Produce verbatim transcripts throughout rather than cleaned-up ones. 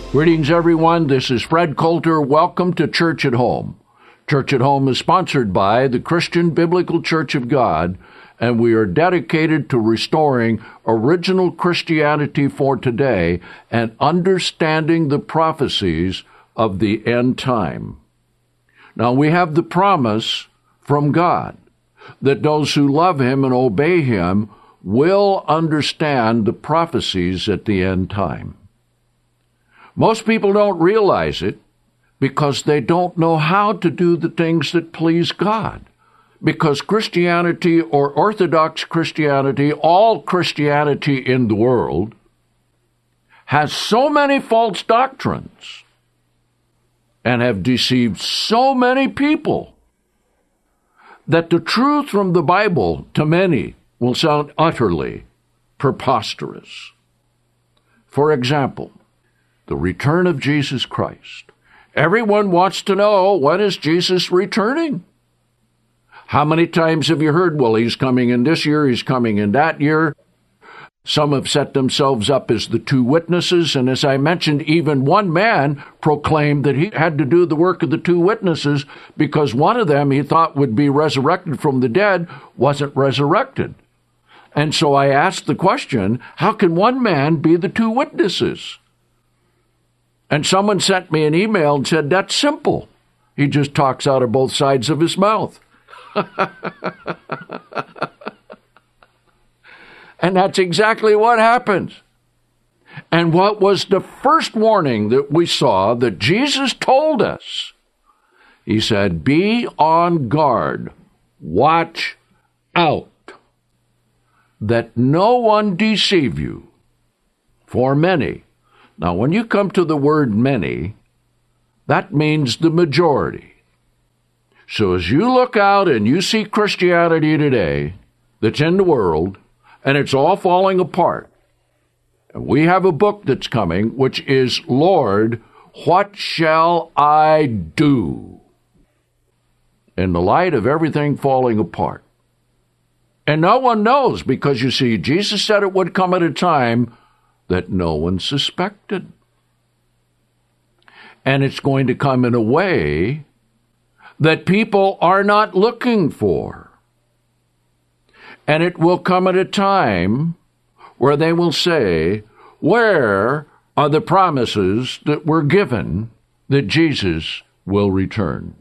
Greetings, everyone. This is Fred Coulter. Welcome to Church at Home. Church at Home is sponsored by the Christian Biblical Church of God, and we are dedicated to restoring original Christianity for today and understanding the prophecies of the end time. Now, we have the promise from God that those who love Him and obey Him will understand the prophecies at the end time. Most people don't realize it because they don't know how to do the things that please God. Because Christianity, or Orthodox Christianity, all Christianity in the world, has so many false doctrines and have deceived so many people that the truth from the Bible to many will sound utterly preposterous. For example, the return of Jesus Christ. Everyone wants to know, when is Jesus returning? How many times have you heard, well, he's coming in this year, he's coming in that year? Some have set themselves up as the two witnesses, and as I mentioned, even one man proclaimed that he had to do the work of the two witnesses because one of them he thought would be resurrected from the dead wasn't resurrected. And so I asked the question, how can one man be the two witnesses? And someone sent me an email and said, that's simple. He just talks out of both sides of his mouth. And that's exactly what happens. And what was the first warning that we saw that Jesus told us? He said, be on guard, watch out, that no one deceive you. For many. Now, when you come to the word many, that means the majority. So as you look out and you see Christianity today that's in the world, and it's all falling apart, and we have a book that's coming, which is, Lord, what shall I do? In the light of everything falling apart. And no one knows, because you see, Jesus said it would come at a time that no one suspected. And it's going to come in a way that people are not looking for. And it will come at a time where they will say, where are the promises that were given that Jesus will return?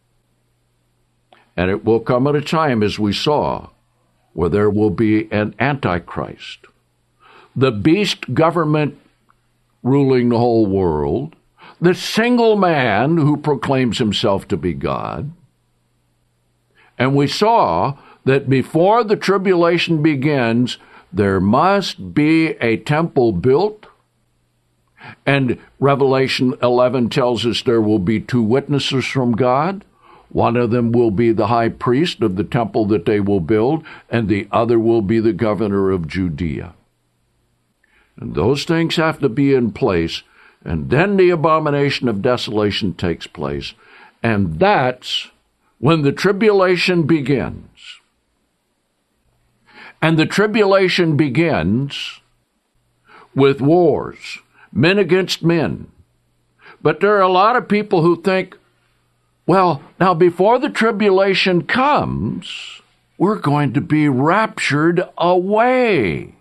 And it will come at a time, as we saw, where there will be an Antichrist. The beast government ruling the whole world, the single man who proclaims himself to be God. And we saw that before the tribulation begins, there must be a temple built. And Revelation eleven tells us there will be two witnesses from God. One of them will be the high priest of the temple that they will build, and the other will be the governor of Judea. And those things have to be in place, and then the abomination of desolation takes place. And that's when the tribulation begins. And the tribulation begins with wars, men against men. But there are a lot of people who think, well, now before the tribulation comes, we're going to be raptured away.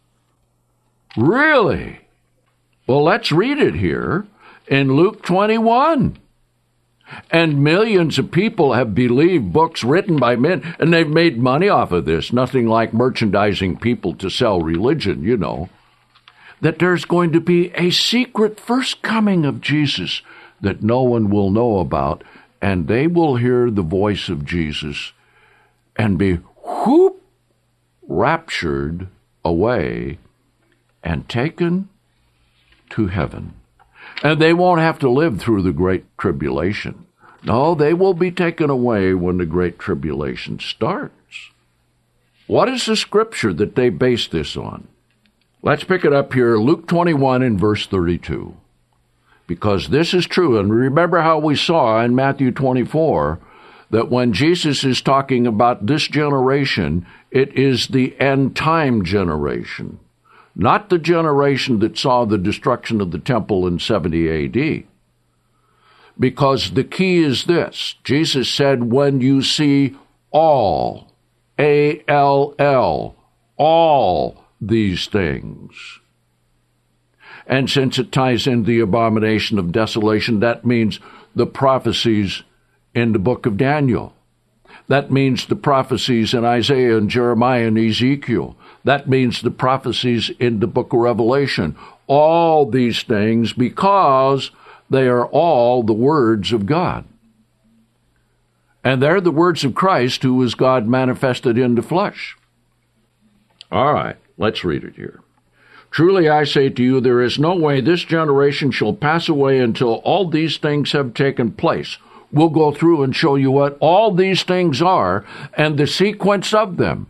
Really? Well, let's read it here in Luke twenty-one. And millions of people have believed books written by men, and they've made money off of this. Nothing like merchandising people to sell religion, you know. That there's going to be a secret first coming of Jesus that no one will know about, and they will hear the voice of Jesus and be, whoop, raptured away and taken to heaven. And they won't have to live through the Great Tribulation. No, they will be taken away when the Great Tribulation starts. What is the scripture that they base this on? Let's pick it up here, Luke twenty-one and verse thirty-two. Because this is true, and remember how we saw in Matthew twenty-four that when Jesus is talking about this generation, it is the end time generation. not the generation that saw the destruction of the temple in seventy A D. Because the key is this. Jesus said, when you see all, A L L, all these things. And since it ties in the abomination of desolation, that means the prophecies in the book of Daniel. That means the prophecies in Isaiah and Jeremiah and Ezekiel. That means the prophecies in the book of Revelation. All these things because they are all the words of God. And they're the words of Christ, who is God manifested in the flesh. All right, let's read it here. Truly I say to you, there is no way this generation shall pass away until all these things have taken place. We'll go through and show you what all these things are and the sequence of them.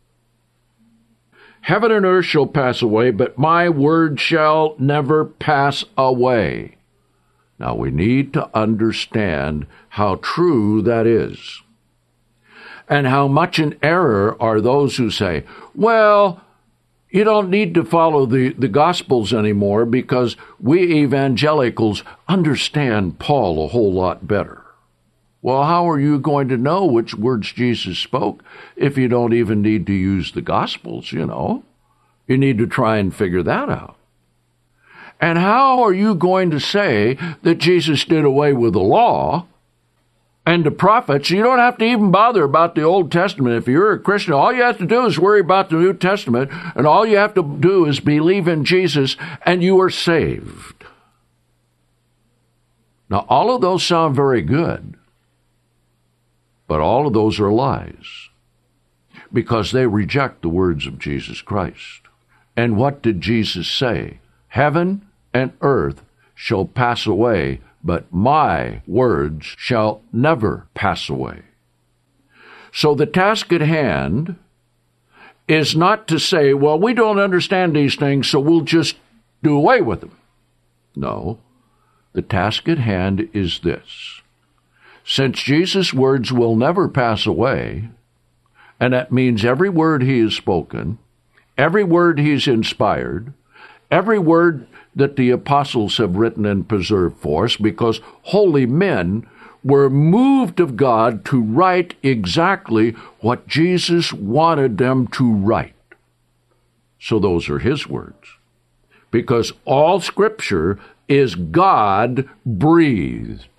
Heaven and earth shall pass away, but my word shall never pass away. Now we need to understand how true that is. And how much in error are those who say, well, you don't need to follow the, the Gospels anymore because we evangelicals understand Paul a whole lot better. Well, how are you going to know which words Jesus spoke if you don't even need to use the Gospels, you know? You need to try and figure that out. And how are you going to say that Jesus did away with the law and the prophets? You don't have to even bother about the Old Testament. If you're a Christian, all you have to do is worry about the New Testament, and all you have to do is believe in Jesus, and you are saved. Now, all of those sound very good. But all of those are lies, because they reject the words of Jesus Christ. And what did Jesus say? Heaven and earth shall pass away, but my words shall never pass away. So the task at hand is not to say, well, we don't understand these things, so we'll just do away with them. No, the task at hand is this. Since Jesus' words will never pass away, and that means every word he has spoken, every word he's inspired, every word that the apostles have written and preserved for us, because holy men were moved of God to write exactly what Jesus wanted them to write. So those are his words. Because all Scripture is God-breathed.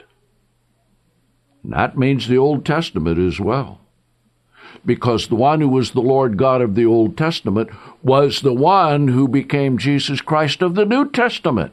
And that means the Old Testament as well. Because the one who was the Lord God of the Old Testament was the one who became Jesus Christ of the New Testament.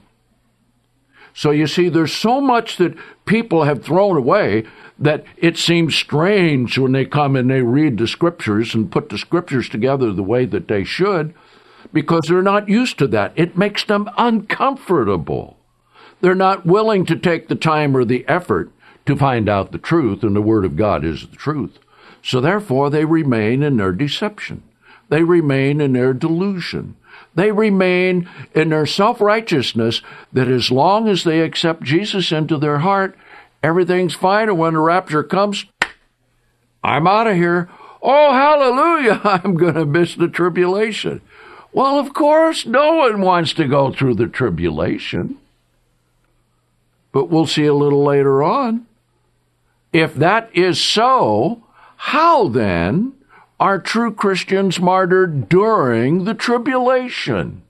So you see, there's so much that people have thrown away that it seems strange when they come and they read the Scriptures and put the Scriptures together the way that they should, because they're not used to that. It makes them uncomfortable. They're not willing to take the time or the effort to find out the truth, and the Word of God is the truth. So therefore, they remain in their deception. They remain in their delusion. They remain in their self-righteousness that as long as they accept Jesus into their heart, everything's fine, and when the rapture comes, I'm out of here. Oh, hallelujah, I'm going to miss the tribulation. Well, of course, no one wants to go through the tribulation. But we'll see a little later on. If that is so, how then are true Christians martyred during the tribulation?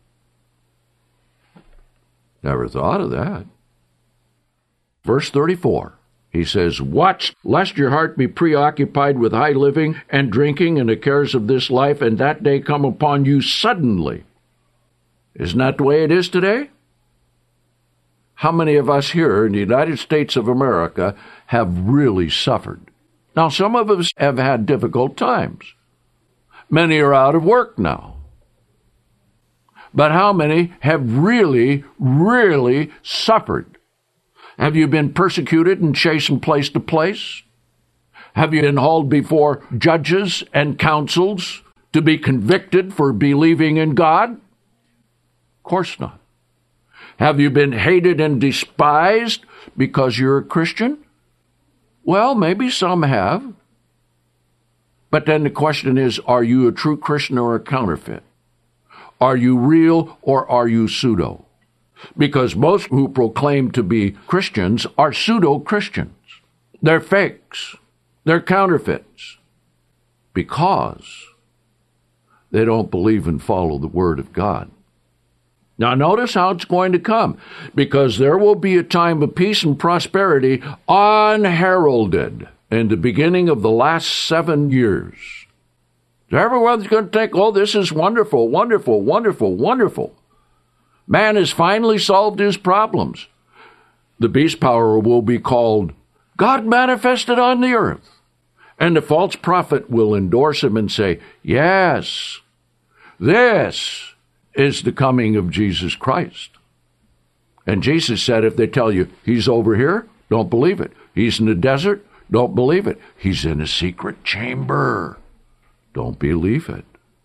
Never thought of that. Verse thirty-four, he says, watch lest your heart be preoccupied with high living and drinking and the cares of this life, and that day come upon you suddenly. Isn't that the way it is today? How many of us here in the United States of America have really suffered? Now, some of us have had difficult times. Many are out of work now. But how many have really, really suffered? Have you been persecuted and chased from place to place? Have you been hauled before judges and councils to be convicted for believing in God? Of course not. Have you been hated and despised because you're a Christian? Well, maybe some have. But then the question is, are you a true Christian or a counterfeit? Are you real or are you pseudo? Because most who proclaim to be Christians are pseudo-Christians. They're fakes. They're counterfeits. Because they don't believe and follow the Word of God. Now notice how it's going to come. Because there will be a time of peace and prosperity unheralded in the beginning of the last seven years. Everyone's going to think, oh, this is wonderful, wonderful, wonderful, wonderful. Man has finally solved his problems. The beast power will be called God manifested on the earth. And the false prophet will endorse him and say, yes, this is the coming of Jesus Christ. And Jesus said, if they tell you he's over here, don't believe it. He's in the desert, don't believe it. He's in a secret chamber. Don't believe it.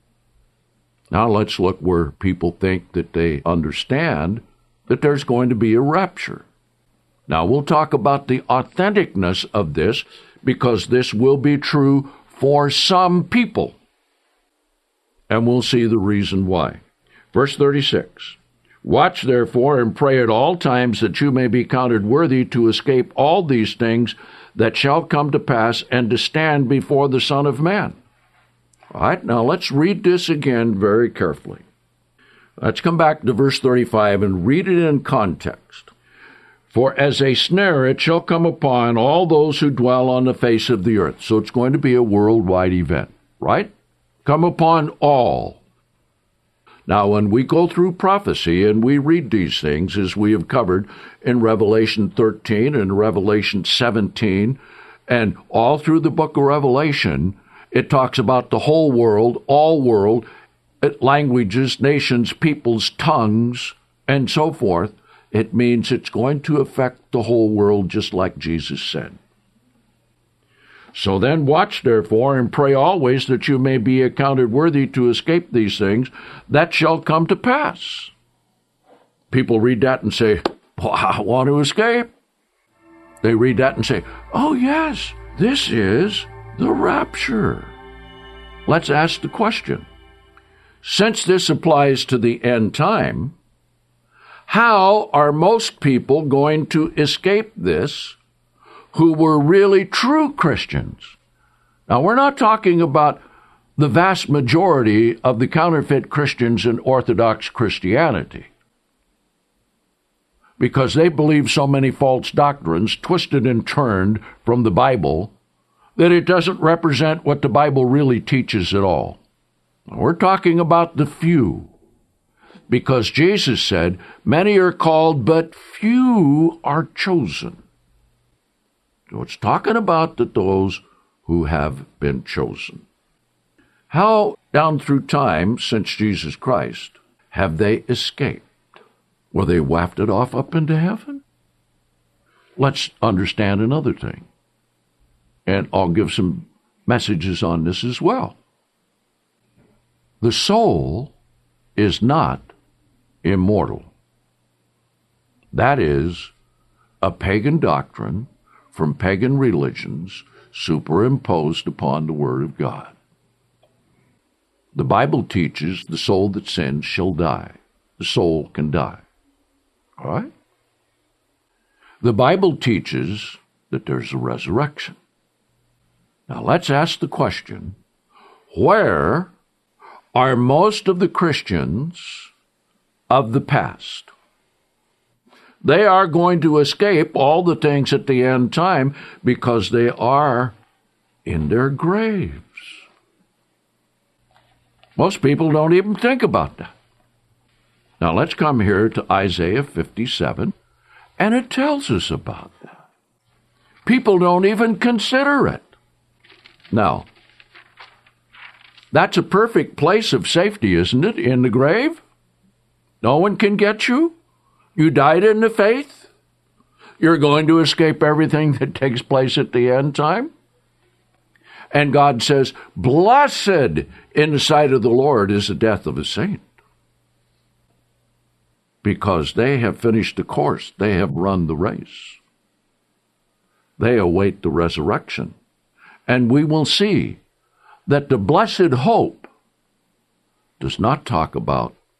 Now let's look where people think that they understand that there's going to be a rapture. Now we'll talk about the authenticness of this, because this will be true for some people. And we'll see the reason why. Verse thirty-six. Watch therefore and pray at all times that you may be counted worthy to escape all these things that shall come to pass and to stand before the Son of Man. All right, now let's read this again very carefully. Let's come back to verse thirty-five and read it in context. For as a snare it shall come upon all those who dwell on the face of the earth. So it's going to be a worldwide event, right? Come upon all. Now, when we go through prophecy and we read these things, as we have covered in Revelation thirteen and Revelation seventeen, and all through the book of Revelation, it talks about the whole world, all world, languages, nations, peoples, tongues, and so forth. It means it's going to affect the whole world, just like Jesus said. So then watch therefore and pray always that you may be accounted worthy to escape these things that shall come to pass. People read that and say, well, I want to escape. They read that and say, oh yes, this is the rapture. Let's ask the question. Since this applies to the end time, how are most people going to escape this who were really true Christians? Now, we're not talking about the vast majority of the counterfeit Christians in Orthodox Christianity, because they believe so many false doctrines twisted and turned from the Bible that it doesn't represent what the Bible really teaches at all. We're talking about the few, because Jesus said, many are called, but few are chosen. So it's talking about that those who have been chosen. How, down through time, since Jesus Christ, have they escaped? Were they wafted off up into heaven? Let's understand another thing. And I'll give some messages on this as well. The soul is not immortal. That is a pagan doctrine from pagan religions superimposed upon the Word of God. The Bible teaches the soul that sins shall die. The soul can die. All right? The Bible teaches that there's a resurrection. Now let's ask the question, where are most of the Christians of the past? They are going to escape all the things at the end time because they are in their graves. Most people don't even think about that. Now let's come here to Isaiah fifty-seven, and it tells us about that. People don't even consider it. Now, that's a perfect place of safety, isn't it? In the grave? No one can get you. You died in the faith. You're going to escape everything that takes place at the end time. And God says, blessed in the sight of the Lord is the death of a saint. Because they have finished the course. They have run the race. They await the resurrection. And we will see that the blessed hope does not talk about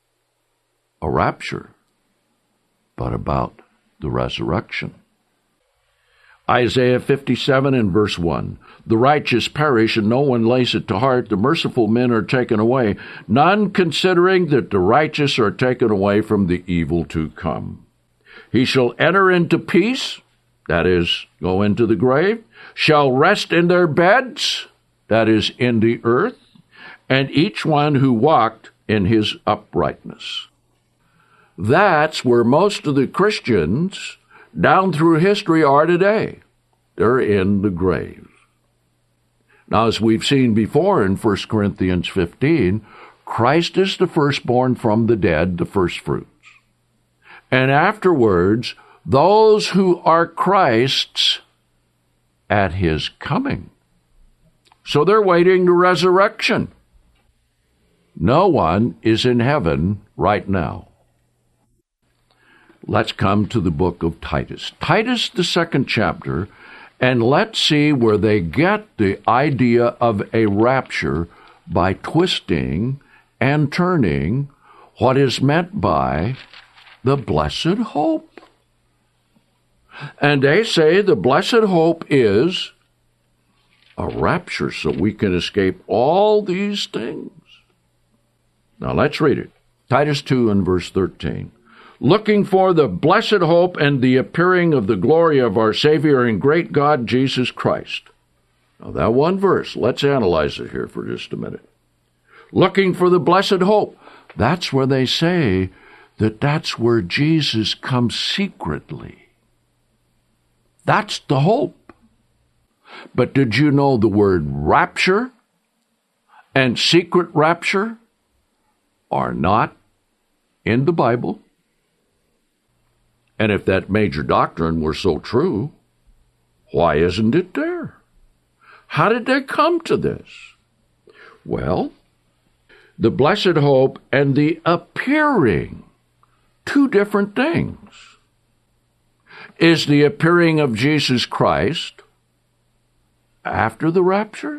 a rapture, but about the resurrection. Isaiah fifty-seven and verse one, the righteous perish, and no one lays it to heart. The merciful men are taken away, none considering that the righteous are taken away from the evil to come. He shall enter into peace, that is, go into the grave, shall rest in their beds, that is, in the earth, and each one who walked in his uprightness. That's where most of the Christians down through history are today. They're in the grave. Now, as we've seen before in First Corinthians fifteen, Christ is the firstborn from the dead, the firstfruits. And afterwards, those who are Christ's at his coming. So they're waiting the resurrection. No one is in heaven right now. Let's come to the book of Titus. Titus, the second chapter, and let's see where they get the idea of a rapture by twisting and turning what is meant by the blessed hope. And they say the blessed hope is a rapture so we can escape all these things. Now let's read it. Titus two and verse thirteen. Looking for the blessed hope and the appearing of the glory of our Savior and great God, Jesus Christ. Now that one verse, let's analyze it here for just a minute. Looking for the blessed hope. That's where they say that that's where Jesus comes secretly. That's the hope. But did you know the word rapture and secret rapture are not in the Bible? And if that major doctrine were so true, why isn't it there? How did they come to this? Well, the blessed hope and the appearing, two different things. Is the appearing of Jesus Christ after the rapture?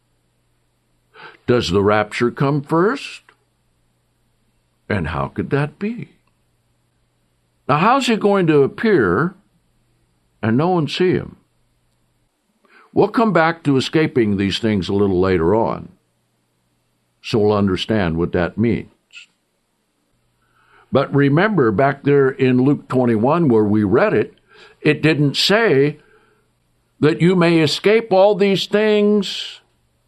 Does the rapture come first? And how could that be? Now, how's he going to appear and no one see him? We'll come back to escaping these things a little later on, so we'll understand what that means. But remember, back there in Luke twenty-one where we read it, it didn't say that you may escape all these things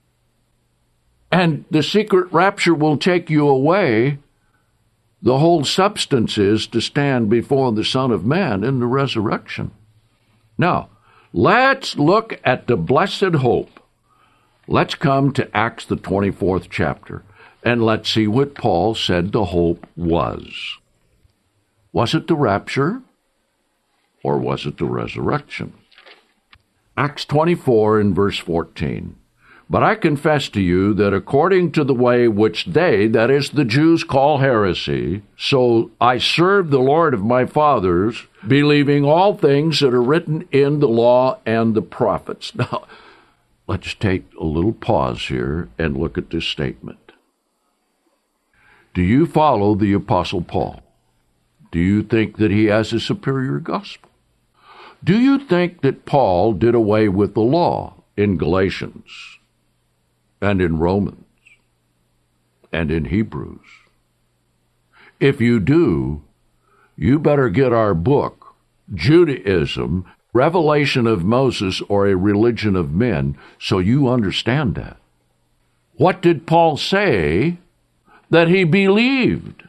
and the secret rapture will take you away. The whole substance is to stand before the Son of Man in the resurrection. Now, let's look at the blessed hope. Let's come to Acts, the twenty-fourth chapter, and let's see what Paul said the hope was. Was it the rapture, or was it the resurrection? Acts twenty-four and verse fourteen. But I confess to you that according to the way which they, that is, the Jews, call heresy, so I serve the Lord of my fathers, believing all things that are written in the law and the prophets. Now, let's take a little pause here and look at this statement. Do you follow the Apostle Paul? Do you think that he has a superior gospel? Do you think that Paul did away with the law in Galatians and in Romans and in Hebrews? If you do, you better get our book, Judaism, Revelation of Moses, or a Religion of Men, so you understand that. What did Paul say that he believed?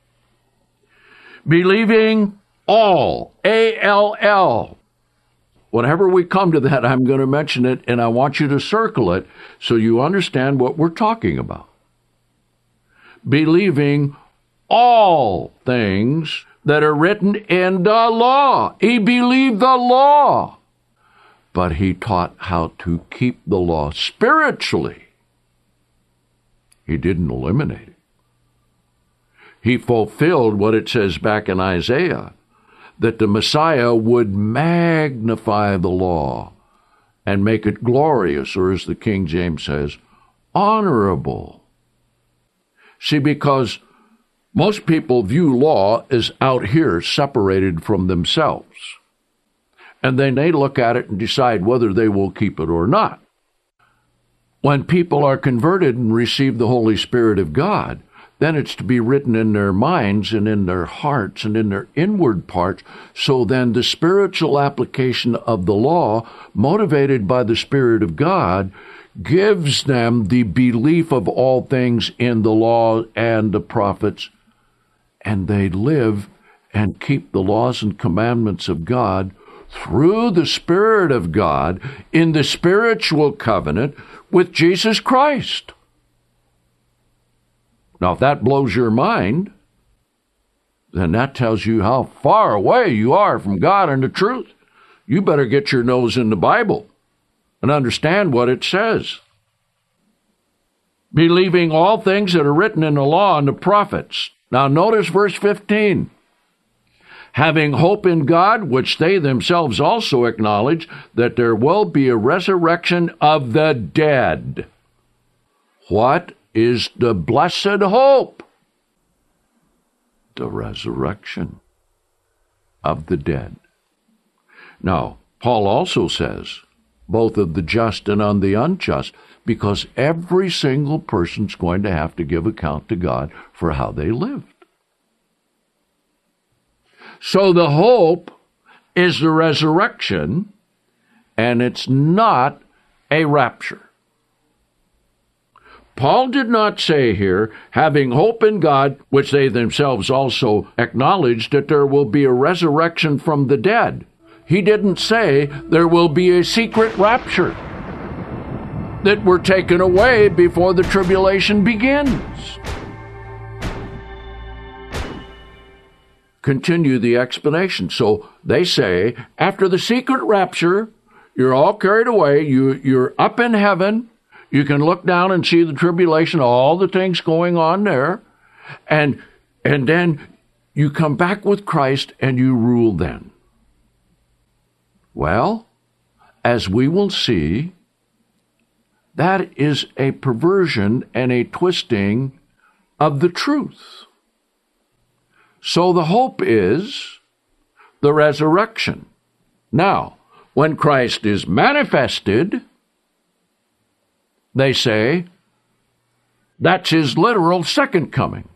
Believing all, A L L. Whenever we come to that, I'm going to mention it, and I want you to circle it so you understand what we're talking about. Believing all things that are written in the law. He believed the law, but he taught how to keep the law spiritually. He didn't eliminate it. He fulfilled what it says back in Isaiah, that the Messiah would magnify the law and make it glorious, or as the King James says, honorable. See, because Most people view law as out here, separated from themselves. And then they look at it and decide whether they will keep it or not. When people are converted and receive the Holy Spirit of God, then it's to be written in their minds and in their hearts and in their inward parts. So then the spiritual application of the law, motivated by the Spirit of God, gives them the belief of all things in the law and the prophets, and they live and keep the laws and commandments of God through the Spirit of God in the spiritual covenant with Jesus Christ. Now, if that blows your mind, then that tells you how far away you are from God and the truth. You better get your nose in the Bible and understand what it says. Believing all things that are written in the law and the prophets. Now, notice verse fifteen. Having hope in God, which they themselves also acknowledge, that there will be a resurrection of the dead. What is the blessed hope? The resurrection of the dead. Now, Paul also says, both of the just and on the unjust, because every single person's going to have to give account to God for how they lived. So the hope is the resurrection, and it's not a rapture. Paul did not say here, having hope in God, which they themselves also acknowledge, that there will be a resurrection from the dead. He didn't say there will be a secret rapture, that we're taken away before the tribulation begins. Continue the explanation. So they say, after the secret rapture, you're all carried away, you, you're up in heaven, you can look down and see the tribulation, all the things going on there, and, and then you come back with Christ and you rule then. Well, as we will see, that is a perversion and a twisting of the truth. So the hope is the resurrection. Now, when Christ is manifested, they say, that's his literal second coming.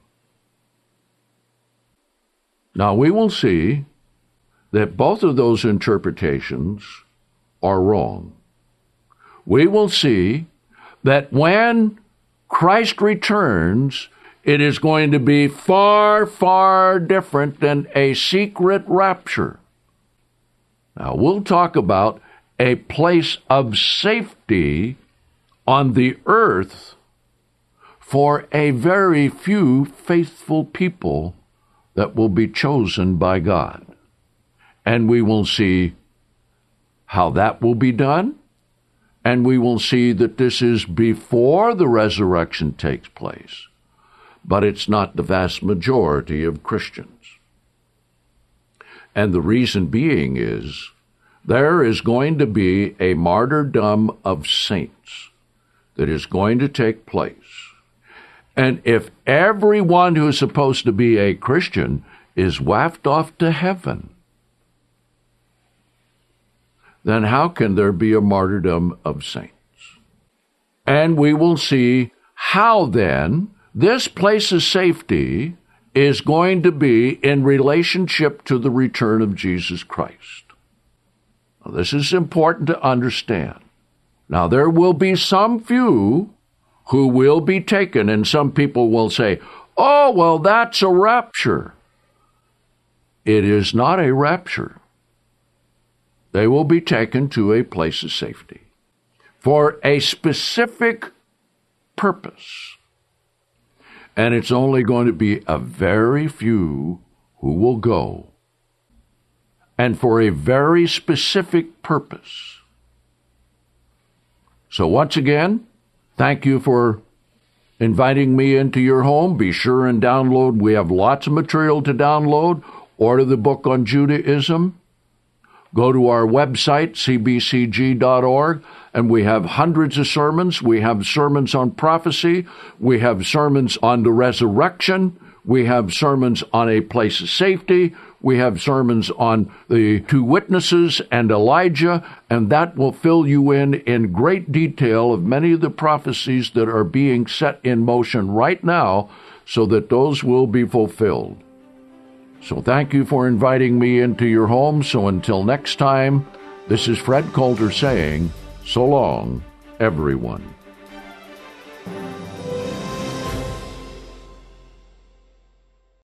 Now, we will see that both of those interpretations are wrong. We will see that when Christ returns, it is going to be far, far different than a secret rapture. Now, we'll talk about a place of safety on the earth for a very few faithful people that will be chosen by God. And we will see how that will be done, and we will see that this is before the resurrection takes place. But it's not the vast majority of Christians. And the reason being is there is going to be a martyrdom of saints that is going to take place. And if everyone who is supposed to be a Christian is wafted off to heaven, then how can there be a martyrdom of saints? And we will see how then this place of safety is going to be in relationship to the return of Jesus Christ. Now, this is important to understand. Now, there will be some few who will be taken, and some people will say, oh, well, that's a rapture. It is not a rapture. They will be taken to a place of safety for a specific purpose. And it's only going to be a very few who will go, and for a very specific purpose. So once again, thank you for inviting me into your home. Be sure and download. We have lots of material to download. Order the book on Judaism. Go to our website, c b c g dot org, and we have hundreds of sermons. We have sermons on prophecy. We have sermons on the resurrection. We have sermons on a place of safety. We have sermons on the two witnesses and Elijah, and that will fill you in in great detail of many of the prophecies that are being set in motion right now so that those will be fulfilled. So thank you for inviting me into your home. So until next time, this is Fred Coulter saying, so long, everyone.